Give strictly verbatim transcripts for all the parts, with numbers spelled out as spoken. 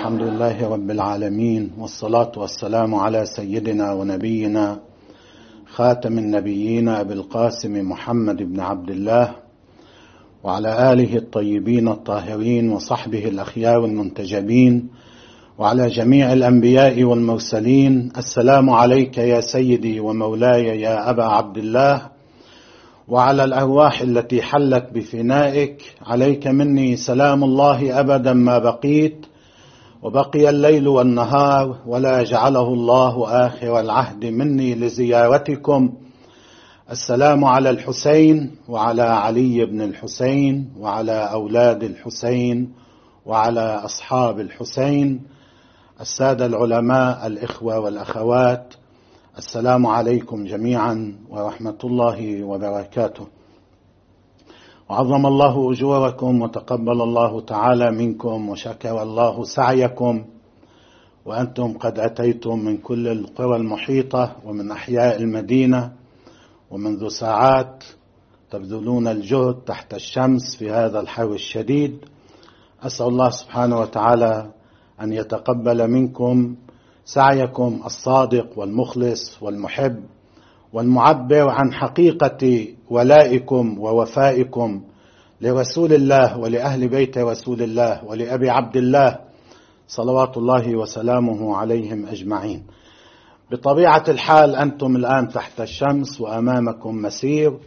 الحمد لله رب العالمين، والصلاة والسلام على سيدنا ونبينا خاتم النبيين أبي القاسم محمد بن عبد الله وعلى آله الطيبين الطاهرين وصحبه الأخيار المنتجبين وعلى جميع الأنبياء والمرسلين. السلام عليك يا سيدي ومولاي يا أبا عبد الله، وعلى الأرواح التي حلت بفنائك، عليك مني سلام الله أبدا ما بقيت وبقي الليل والنهار، ولا جعله الله آخر العهد مني لزيارتكم. السلام على الحسين وعلى علي بن الحسين وعلى أولاد الحسين وعلى أصحاب الحسين. السادة العلماء، الإخوة والأخوات، السلام عليكم جميعا ورحمة الله وبركاته. وعظم الله أجوركم وتقبل الله تعالى منكم وشكر الله سعيكم، وأنتم قد أتيتم من كل القرى المحيطة ومن أحياء المدينة، ومنذ ساعات تبذلون الجهد تحت الشمس في هذا الحر الشديد. أسأل الله سبحانه وتعالى أن يتقبل منكم سعيكم الصادق والمخلص والمحب والمعبر عن حقيقة ولائكم ووفائكم لرسول الله ولأهل بيت رسول الله ولأبي عبد الله صلوات الله وسلامه عليهم أجمعين. بطبيعة الحال أنتم الآن تحت الشمس وأمامكم مسير،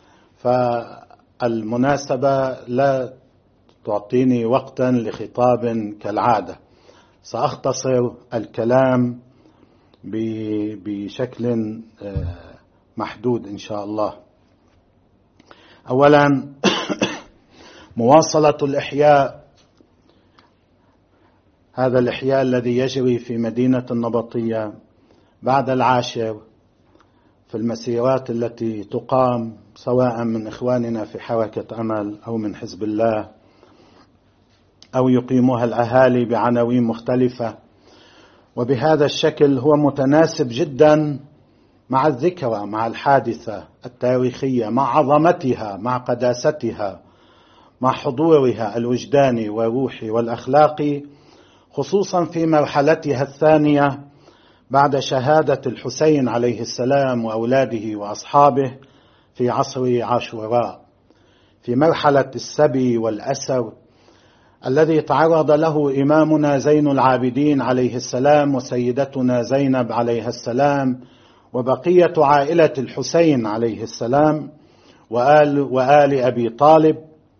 فالمناسبة لا تعطيني وقتا لخطاب كالعادة. سأختصر الكلام بشكل محدود إن شاء الله. أولا، مواصلة الإحياء، هذا الإحياء الذي يجري في مدينة النبطية بعد العاشر في المسيرات التي تقام سواء من إخواننا في حركة أمل أو من حزب الله أو يقيمها الأهالي بعناوين مختلفة، وبهذا الشكل هو متناسب جدا مع الذكرى، مع الحادثة التاريخية، مع عظمتها، مع قداستها، مع حضورها الوجداني والروحي والأخلاقي، خصوصا في مرحلتها الثانية بعد شهادة الحسين عليه السلام وأولاده وأصحابه في عصر عاشوراء، في مرحلة السبي والأسر الذي تعرض له إمامنا زين العابدين عليه السلام وسيدتنا زينب عليها السلام وبقية عائلة الحسين عليه السلام وآل, وآل أبي طالب.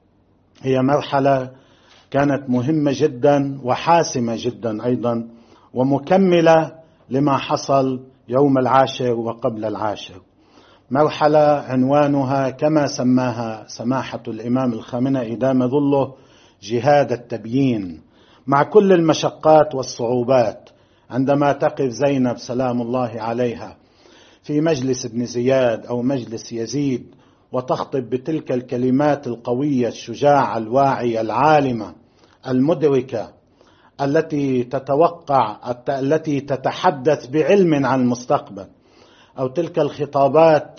هي مرحلة كانت مهمة جدا وحاسمة جدا أيضا، ومكملة لما حصل يوم العاشر وقبل العاشر. مرحلة عنوانها كما سماها سماحة الإمام الخامنئي دام ظله جهاد التبيين، مع كل المشقات والصعوبات. عندما تقف زينب سلام الله عليها في مجلس ابن زياد أو مجلس يزيد وتخطب بتلك الكلمات القوية الشجاعة الواعية العالمة المدركة التي تتوقع التي تتحدث بعلم عن المستقبل، أو تلك الخطابات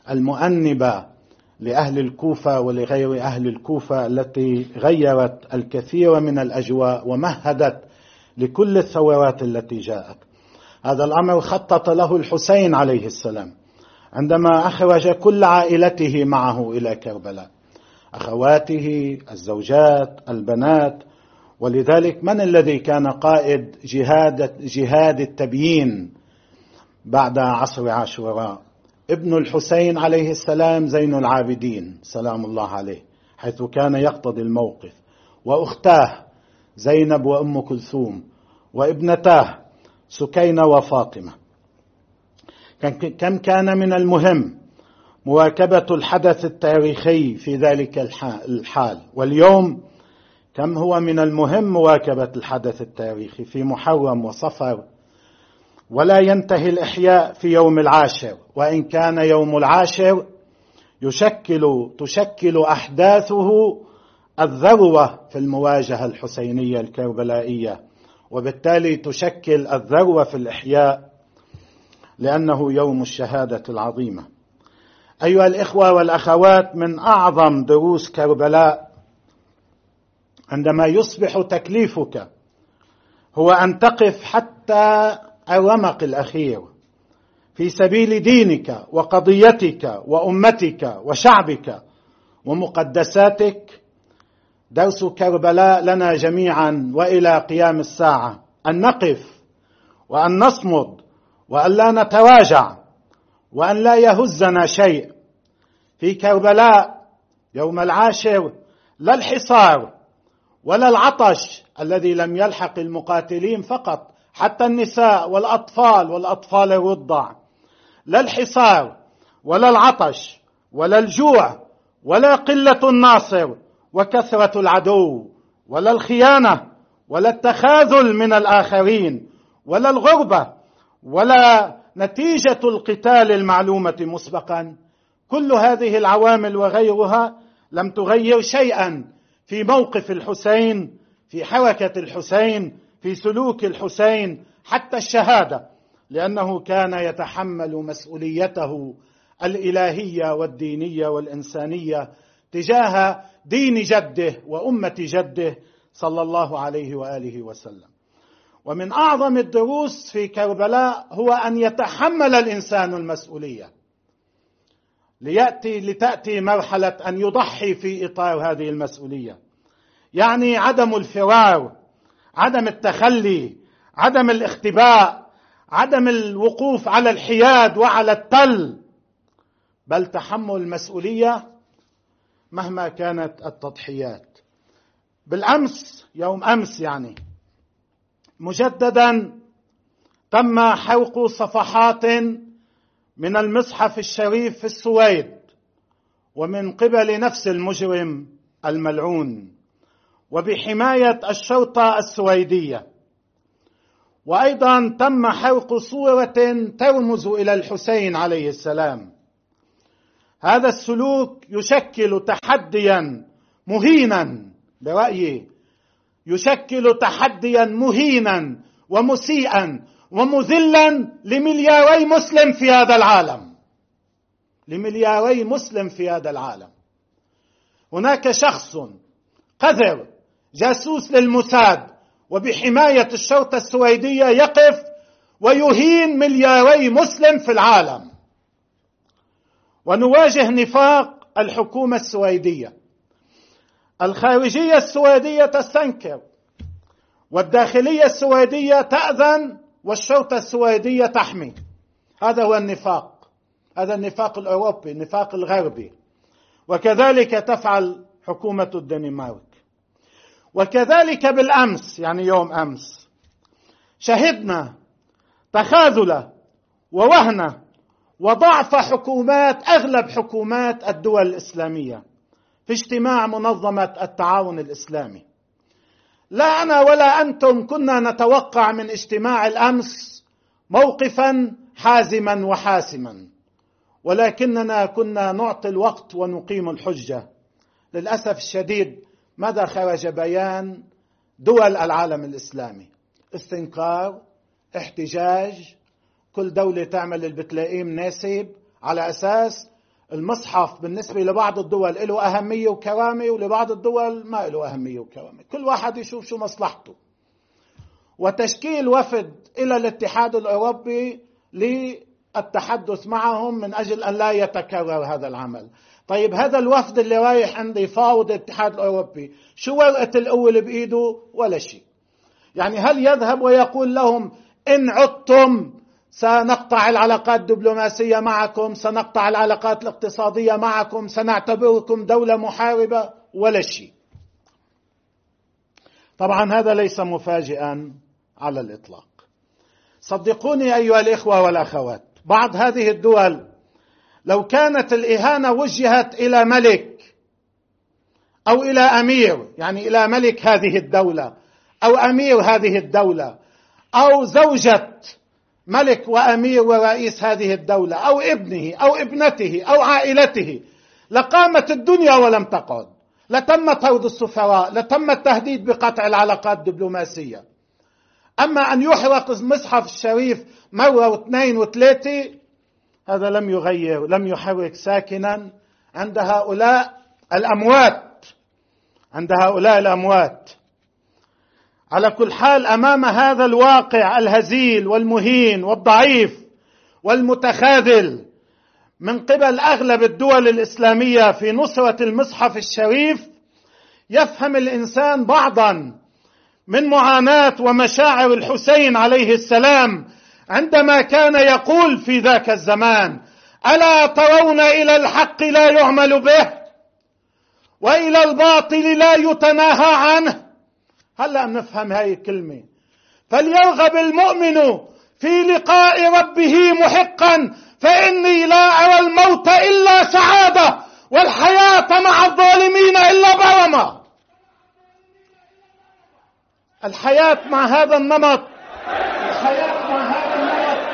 المؤنبة لأهل الكوفة ولغير أهل الكوفة التي غيرت الكثير من الأجواء ومهدت لكل الثورات التي جاءت. هذا الأمر خطط له الحسين عليه السلام عندما أخرج كل عائلته معه إلى كربلاء، أخواته، الزوجات، البنات. ولذلك من الذي كان قائد جهاد, جهاد التبيين بعد عصر عاشوراء؟ ابن الحسين عليه السلام زين العابدين سلام الله عليه، حيث كان يقتضي الموقف، وأختاه زينب وأم كلثوم، وابنتاه سكينة وفاطمة. كم كان من المهم مواكبة الحدث التاريخي في ذلك الحال، واليوم كم هو من المهم مواكبة الحدث التاريخي في محرم وصفر. ولا ينتهي الإحياء في يوم العاشر، وإن كان يوم العاشر يشكل تشكل أحداثه الذروة في المواجهة الحسينية الكربلائية، وبالتالي تشكل الذروة في الإحياء لأنه يوم الشهادة العظيمة. أيها الإخوة والأخوات، من أعظم دروس كربلاء عندما يصبح تكليفك هو أن تقف حتى الرمق الأخير في سبيل دينك وقضيتك وأمتك وشعبك ومقدساتك. درس كربلاء لنا جميعا وإلى قيام الساعة أن نقف وأن نصمد وأن لا نتراجع وأن لا يهزنا شيء. في كربلاء يوم العاشر لا الحصار ولا العطش الذي لم يلحق المقاتلين فقط، حتى النساء والأطفال والأطفال الرضع، لا الحصار ولا العطش ولا الجوع ولا قلة الناصر وكثرة العدو ولا الخيانة ولا التخاذل من الآخرين ولا الغربة ولا نتيجة القتال المعلومة مسبقا. كل هذه العوامل وغيرها لم تغير شيئا في موقف الحسين، في حركة الحسين، في سلوك الحسين، حتى الشهادة، لأنه كان يتحمل مسؤوليته الإلهية والدينية والإنسانية تجاه دين جده وأمة جده صلى الله عليه وآله وسلم. ومن أعظم الدروس في كربلاء هو أن يتحمل الإنسان المسؤولية ليأتي لتأتي مرحلة أن يضحي في إطار هذه المسؤولية، يعني عدم الفرار، عدم التخلي، عدم الاختباء، عدم الوقوف على الحياد وعلى التل، بل تحمل المسؤولية مهما كانت التضحيات. بالأمس، يوم أمس يعني مجددا، تم حرق صفحات من المصحف الشريف في السويد ومن قبل نفس المجرم الملعون وبحماية الشرطة السويدية. وأيضا تم حرق صورة ترمز إلى الحسين عليه السلام. هذا السلوك يشكل تحديا مهينا، برأيي يشكل تحديا مهينا ومسيئا ومذلا لملياري مسلم في هذا العالم، لملياري مسلم في هذا العالم. هناك شخص قذر جاسوس للموساد وبحماية الشرطة السويدية يقف ويهين ملياري مسلم في العالم. ونواجه نفاق الحكومة السويدية. الخارجية السويدية تستنكر والداخلية السويدية تأذن والشرطة السويدية تحمي. هذا هو النفاق، هذا النفاق الأوروبي، النفاق الغربي. وكذلك تفعل حكومة الدنمارك. وكذلك بالأمس، يعني يوم أمس، شهدنا تخاذل ووهن وضعف حكومات أغلب حكومات الدول الإسلامية في اجتماع منظمة التعاون الإسلامي. لا أنا ولا أنتم كنا نتوقع من اجتماع الأمس موقفا حازما وحاسما، ولكننا كنا نعطي الوقت ونقيم الحجة. للأسف الشديد ماذا خرج بيان دول العالم الإسلامي؟ استنكار، احتجاج، كل دولة تعمل اللي بتلاقيه مناسب، على أساس المصحف بالنسبة لبعض الدول له أهمية وكرامة ولبعض الدول ما له أهمية وكرامة، كل واحد يشوف شو مصلحته. وتشكيل وفد إلى الاتحاد الأوروبي للتحدث معهم من أجل أن لا يتكرر هذا العمل. طيب هذا الوفد اللي رايح عند يفاوض الاتحاد الأوروبي شو ورقة القوة اللي بإيده؟ ولا شيء. يعني هل يذهب ويقول لهم إن عدتم سنقطع العلاقات الدبلوماسية معكم، سنقطع العلاقات الاقتصادية معكم، سنعتبركم دولة محاربة؟ ولا شيء. طبعا هذا ليس مفاجئا على الإطلاق. صدقوني أيها الإخوة والأخوات، بعض هذه الدول لو كانت الإهانة وجهت إلى ملك أو إلى أمير، يعني إلى ملك هذه الدولة أو أمير هذه الدولة أو زوجة ملك وأمير ورئيس هذه الدولة أو ابنه أو ابنته أو عائلته، لقامت الدنيا ولم تقعد، لتم طرد السفراء، لتم التهديد بقطع العلاقات الدبلوماسية. أما أن يحرق المصحف الشريف مرة واثنين وثلاثة، هذا لم يغير، لم يحرك ساكنا عند هؤلاء الأموات، عند هؤلاء الأموات. على كل حال، أمام هذا الواقع الهزيل والمهين والضعيف والمتخاذل من قبل أغلب الدول الإسلامية في نصرة المصحف الشريف، يفهم الإنسان بعضا من معاناة ومشاعر الحسين عليه السلام عندما كان يقول في ذاك الزمان: ألا ترون إلى الحق لا يعمل به وإلى الباطل لا يتناهى عنه. هلأ نفهم هاي الكلمة: فليرغب المؤمن في لقاء ربه محقا فإني لا أرى الموت إلا سعادة والحياة مع الظالمين إلا برمة. الحياة مع هذا النمط الحياة مع هذا النمط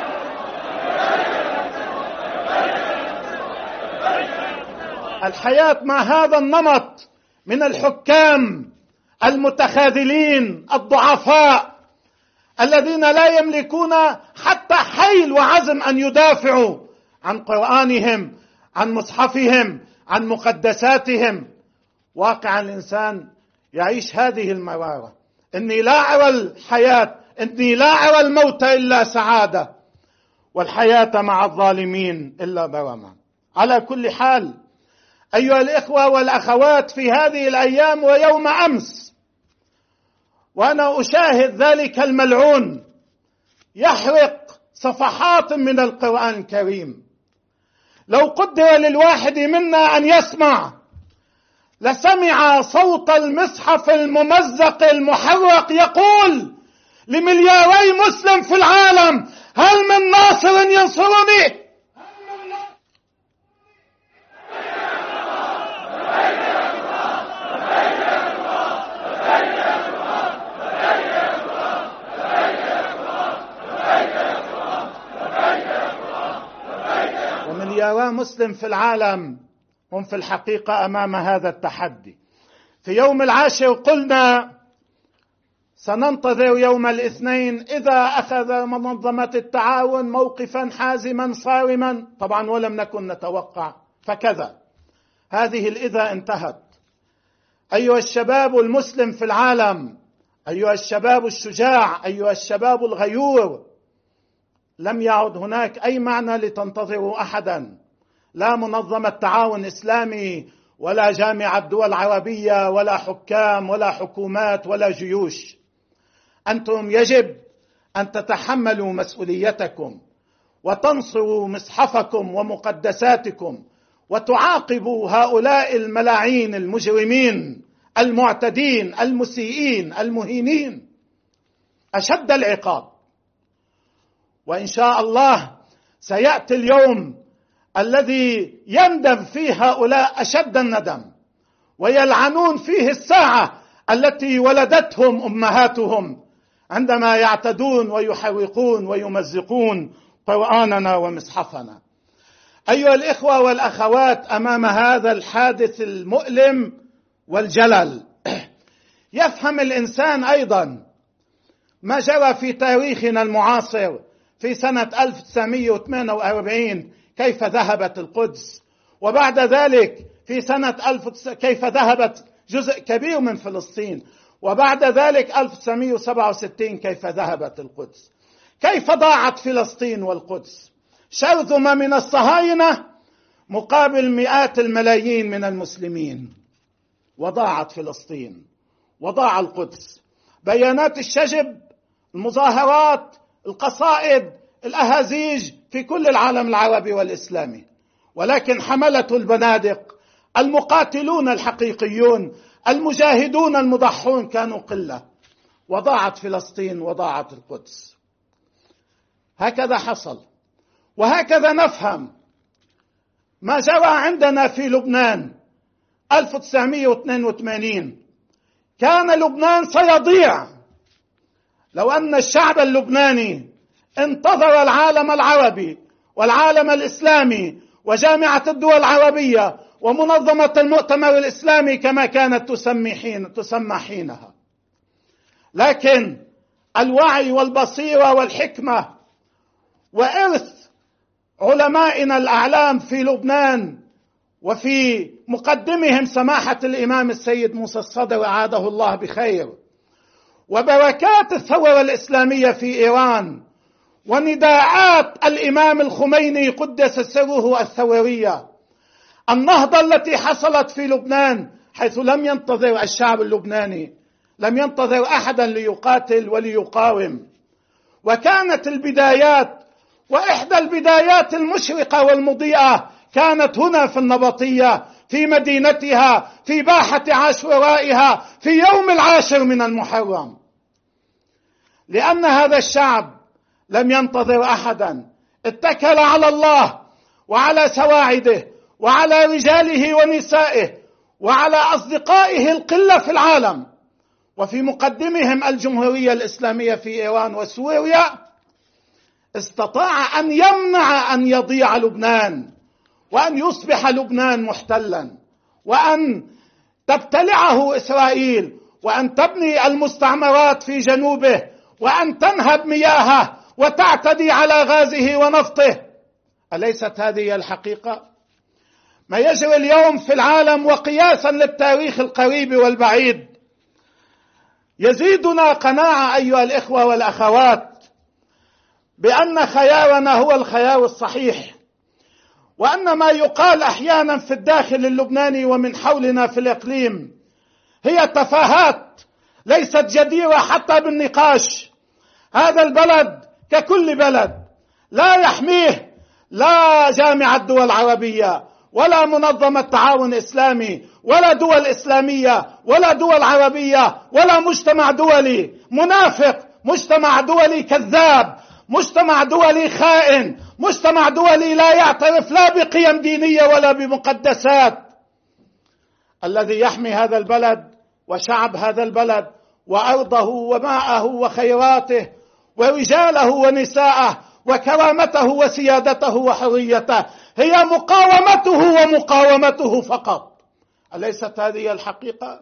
الحياة مع هذا النمط من الحكام المتخاذلين الضعفاء الذين لا يملكون حتى حيل وعزم أن يدافعوا عن قرآنهم، عن مصحفهم، عن مقدساتهم. واقع الإنسان يعيش هذه المرارة: إني لا أرى الحياة إني لا أرى الموت إلا سعادة والحياة مع الظالمين إلا برمة. على كل حال، أيها الإخوة والأخوات، في هذه الأيام ويوم أمس وأنا أشاهد ذلك الملعون يحرق صفحات من القرآن الكريم، لو قدر للواحد منا أن يسمع لسمع صوت المصحف الممزق المحرق يقول لملياري مسلم في العالم: هل من ناصر ينصرني؟ وملياري مسلم في العالم هم في الحقيقة أمام هذا التحدي. في يوم العاشر قلنا سننتظر يوم الاثنين إذا أخذ منظمة التعاون موقفا حازما صارما، طبعا ولم نكن نتوقع، فكذا هذه الإذا انتهت. أيها الشباب المسلم في العالم، أيها الشباب الشجاع، أيها الشباب الغيور، لم يعد هناك أي معنى لتنتظروا أحدا، لا منظمة تعاون إسلامي ولا جامعة دول عربية ولا حكام ولا حكومات ولا جيوش. أنتم يجب أن تتحملوا مسؤوليتكم وتنصروا مصحفكم ومقدساتكم وتعاقبوا هؤلاء الملاعين المجرمين المعتدين المسيئين المهينين أشد العقاب. وإن شاء الله سيأتي اليوم الذي يندم فيه هؤلاء أشد الندم ويلعنون فيه الساعة التي ولدتهم أمهاتهم عندما يعتدون ويحرقون ويمزقون قرآننا ومصحفنا. أيها الإخوة والأخوات، أمام هذا الحادث المؤلم والجلل يفهم الإنسان أيضا ما جرى في تاريخنا المعاصر في سنة ألف وتسعمائة وثمانية وأربعين، كيف ذهبت القدس، وبعد ذلك في سنة ألف كيف ذهبت جزء كبير من فلسطين، وبعد ذلك ألف وتسعمائة وسبعة وستين كيف ذهبت القدس. كيف ضاعت فلسطين والقدس؟ شرذمة من الصهاينة مقابل مئات الملايين من المسلمين، وضاعت فلسطين وضاع القدس. بيانات الشجب، المظاهرات، القصائد، الأهازيج في كل العالم العربي والإسلامي، ولكن حملة البنادق المقاتلون الحقيقيون المجاهدون المضحون كانوا قلة، وضاعت فلسطين وضاعت القدس. هكذا حصل، وهكذا نفهم ما جرى عندنا في لبنان ألف وتسعمائة واثنين وثمانين. كان لبنان سيضيع لو أن الشعب اللبناني انتظر العالم العربي والعالم الإسلامي وجامعة الدول العربية ومنظمة المؤتمر الإسلامي كما كانت تسمى حين تسمى حينها. لكن الوعي والبصيرة والحكمة وإرث علمائنا الأعلام في لبنان وفي مقدمهم سماحة الإمام السيد موسى الصدر أعاده الله بخير، وبركات الثورة الإسلامية في إيران ونداءات الإمام الخميني قدس سره الثورية، النهضة التي حصلت في لبنان حيث لم ينتظر الشعب اللبناني، لم ينتظر أحدا ليقاتل وليقاوم، وكانت البدايات وإحدى البدايات المشرقة والمضيئة كانت هنا في النبطية، في مدينتها، في باحة عاشورائها، في يوم العاشر من المحرم، لأن هذا الشعب لم ينتظر أحدا، اتكل على الله وعلى سواعده وعلى رجاله ونسائه وعلى أصدقائه القلة في العالم، وفي مقدمهم الجمهورية الإسلامية في إيران وسوريا. استطاع أن يمنع أن يضيع لبنان، وأن يصبح لبنان محتلا، وأن تبتلعه إسرائيل، وأن تبني المستعمرات في جنوبه، وأن تنهب مياهه وتعتدي على غازه ونفطه. أليست هذه الحقيقة؟ ما يجري اليوم في العالم وقياسا للتاريخ القريب والبعيد يزيدنا قناعة أيها الإخوة والأخوات بأن خيارنا هو الخيار الصحيح، وأن ما يقال أحيانا في الداخل اللبناني ومن حولنا في الإقليم هي تفاهات ليست جديرة حتى بالنقاش. هذا البلد ككل بلد لا يحميه لا جامعة الدول العربية ولا منظمة تعاون إسلامي ولا دول إسلامية ولا دول عربية ولا مجتمع دولي منافق، مجتمع دولي كذاب، مجتمع دولي خائن، مجتمع دولي لا يعترف لا بقيم دينية ولا بمقدسات. الذي يحمي هذا البلد وشعب هذا البلد وأرضه وماءه وخيراته ورجاله ونساءه وكرامته وسيادته وحريته هي مقاومته ومقاومته فقط. أليست هذه الحقيقة؟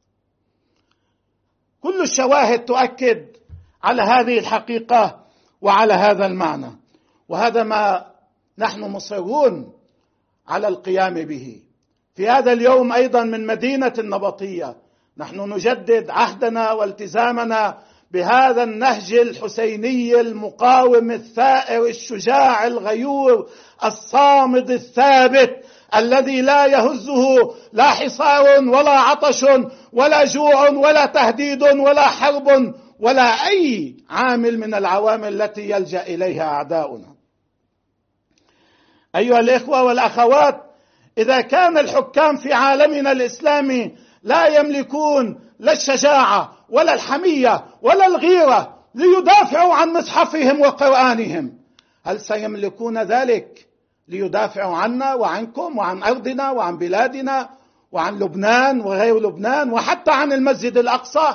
كل الشواهد تؤكد على هذه الحقيقة وعلى هذا المعنى، وهذا ما نحن مصرون على القيام به. في هذا اليوم أيضا من مدينة النبطية نحن نجدد عهدنا والتزامنا بهذا النهج الحسيني المقاوم الثائر الشجاع الغيور الصامد الثابت الذي لا يهزه لا حصار ولا عطش ولا جوع ولا تهديد ولا حرب ولا أي عامل من العوامل التي يلجأ إليها أعداؤنا. أيها الإخوة والأخوات، إذا كان الحكام في عالمنا الإسلامي لا يملكون لا الشجاعة ولا الحمية ولا الغيرة ليدافعوا عن مصحفهم وقرآنهم، هل سيملكون ذلك ليدافعوا عنا وعنكم وعن أرضنا وعن بلادنا وعن لبنان وغير لبنان وحتى عن المسجد الأقصى؟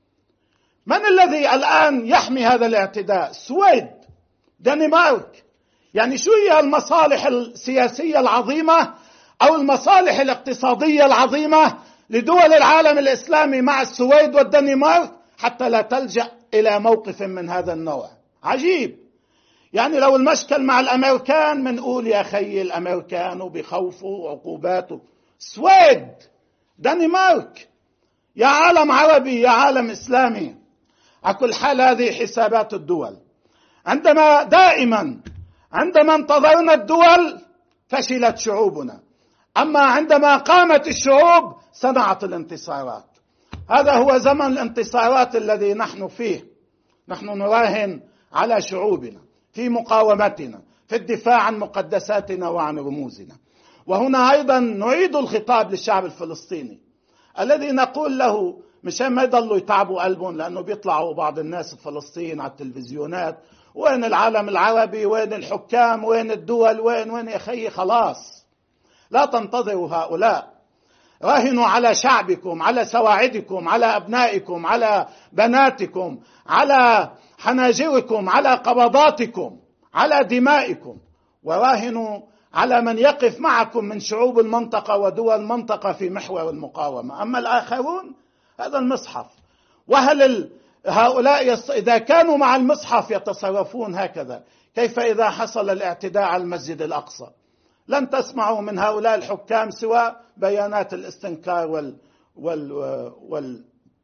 من الذي الآن يحمي هذا الاعتداء؟ السويد، دنمارك. يعني شو هي المصالح السياسية العظيمة أو المصالح الاقتصادية العظيمة لدول العالم الإسلامي مع السويد والدنمارك حتى لا تلجأ إلى موقف من هذا النوع؟ عجيب. يعني لو المشكل مع الأمريكان منقول يا خي الأمريكان وبخوفوا وعقوباته. السويد، دنمارك، يا عالم عربي يا عالم إسلامي. على كل حال هذه حسابات الدول. عندما دائما عندما انتظرنا الدول فشلت شعوبنا، أما عندما قامت الشعوب صنعت الانتصارات. هذا هو زمن الانتصارات الذي نحن فيه. نحن نراهن على شعوبنا في مقاومتنا، في الدفاع عن مقدساتنا وعن رموزنا. وهنا أيضا نعيد الخطاب للشعب الفلسطيني الذي نقول له مشان ما يضلوا يتعبوا قلبهم، لأنه بيطلعوا بعض الناس الفلسطينيين على التلفزيونات وين العالم العربي، وين الحكام، وين الدول، وين وين يا خي. خلاص لا تنتظروا هؤلاء. راهنوا على شعبكم، على سواعدكم، على أبنائكم، على بناتكم، على حناجركم، على قبضاتكم، على دمائكم، وراهنوا على من يقف معكم من شعوب المنطقة ودول المنطقة في محور المقاومة. أما الآخرون هذا المصحف. وهل هؤلاء يص... إذا كانوا مع المصحف يتصرفون هكذا، كيف إذا حصل الاعتداء على المسجد الأقصى؟ لن تسمعوا من هؤلاء الحكام سوى بيانات الاستنكار وال... وال... وال...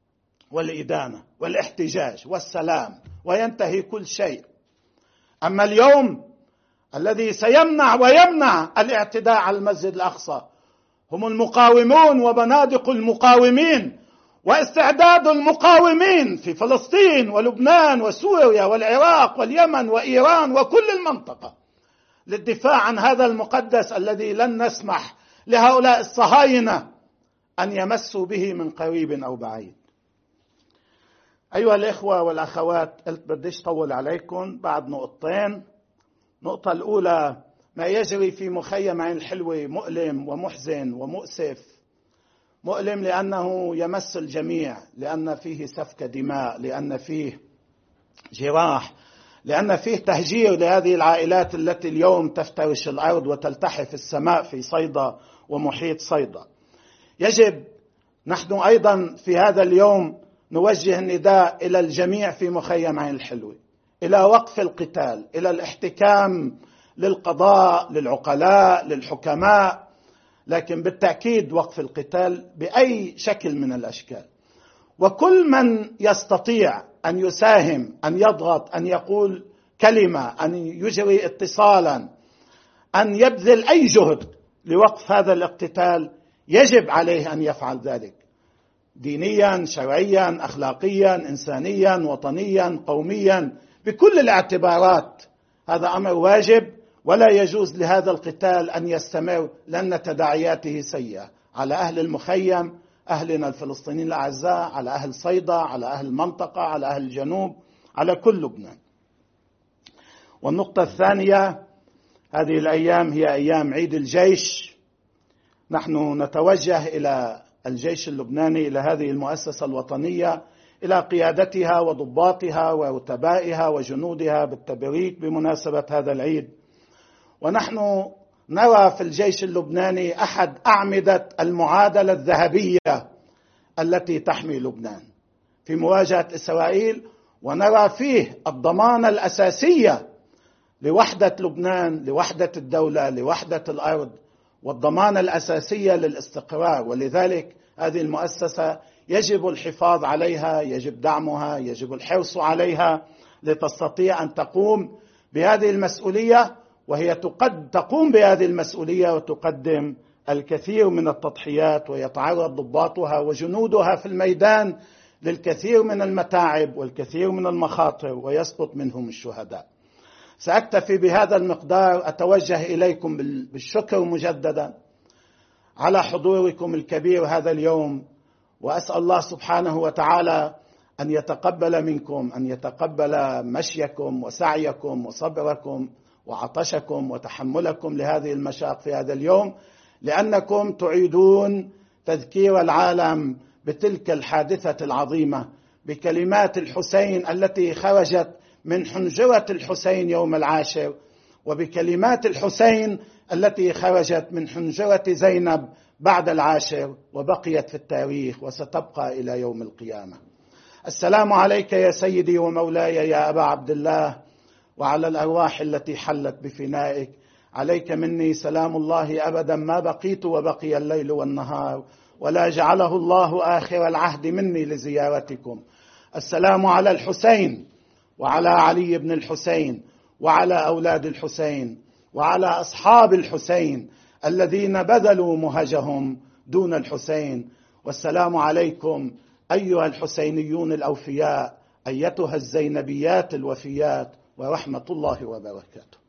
والإدانة والاحتجاج والسلام وينتهي كل شيء. أما اليوم الذي سيمنع ويمنع الاعتداء على المسجد الأقصى هم المقاومون وبنادق المقاومين واستعداد المقاومين في فلسطين ولبنان وسوريا والعراق واليمن وإيران وكل المنطقة للدفاع عن هذا المقدس الذي لن نسمح لهؤلاء الصهاينة أن يمسوا به من قريب أو بعيد. أيها الإخوة والأخوات، قلت بديش طول عليكم بعد نقطتين. النقطة الأولى: ما يجري في مخيم عين الحلوة مؤلم ومحزن ومؤسف. مؤلم لأنه يمس الجميع، لأن فيه سفك دماء، لأن فيه جراح، لأن فيه تهجير لهذه العائلات التي اليوم تفترش الأرض وتلتحف السماء في صيدا ومحيط صيدا. يجب نحن أيضا في هذا اليوم نوجه النداء إلى الجميع في مخيم عين الحلوة إلى وقف القتال، إلى الاحتكام للقضاء، للعقلاء، للحكماء، لكن بالتأكيد وقف القتال بأي شكل من الأشكال. وكل من يستطيع أن يساهم، أن يضغط، أن يقول كلمة، أن يجري اتصالا، أن يبذل أي جهد لوقف هذا الاقتتال، يجب عليه أن يفعل ذلك دينيا، شرعيا، أخلاقيا، إنسانيا، وطنيا، قوميا، بكل الاعتبارات. هذا أمر واجب، ولا يجوز لهذا القتال أن يستمر، لأن تداعياته سيئة على أهل المخيم، أهلنا الفلسطينيين الأعزاء، على أهل صيدا، على أهل المنطقة، على أهل الجنوب، على كل لبنان. والنقطة الثانية: هذه الأيام هي أيام عيد الجيش. نحن نتوجه إلى الجيش اللبناني، إلى هذه المؤسسة الوطنية، إلى قيادتها وضباطها ورتبائها وجنودها بالتبريك بمناسبة هذا العيد. ونحن نرى في الجيش اللبناني أحد أعمدة المعادلة الذهبية التي تحمي لبنان في مواجهة إسرائيل، ونرى فيه الضمانة الأساسية لوحدة لبنان، لوحدة الدولة، لوحدة الأرض، والضمانة الأساسية للاستقرار. ولذلك هذه المؤسسة يجب الحفاظ عليها، يجب دعمها، يجب الحرص عليها لتستطيع أن تقوم بهذه المسؤولية، وهي تقد تقوم بهذه المسؤولية وتقدم الكثير من التضحيات، ويتعرض ضباطها وجنودها في الميدان للكثير من المتاعب والكثير من المخاطر، ويسقط منهم الشهداء. سأكتفي بهذا المقدار. أتوجه إليكم بالشكر مجددا على حضوركم الكبير هذا اليوم، وأسأل الله سبحانه وتعالى أن يتقبل منكم، أن يتقبل مشيكم وسعيكم وصبركم وعطشكم وتحملكم لهذه المشاق في هذا اليوم، لأنكم تعيدون تذكير العالم بتلك الحادثة العظيمة، بكلمات الحسين التي خرجت من حنجرة الحسين يوم العاشر، وبكلمات الحسين التي خرجت من حنجرة زينب بعد العاشر، وبقيت في التاريخ وستبقى إلى يوم القيامة. السلام عليك يا سيدي ومولاي يا أبا عبد الله، وعلى الأرواح التي حلت بفنائك. عليك مني سلام الله أبدا ما بقيت وبقي الليل والنهار، ولا جعله الله آخر العهد مني لزيارتكم. السلام على الحسين وعلى علي بن الحسين وعلى أولاد الحسين وعلى أصحاب الحسين الذين بذلوا مهجهم دون الحسين. والسلام عليكم أيها الحسينيون الأوفياء، أيتها الزينبيات الوفيات، ورحمة الله وبركاته.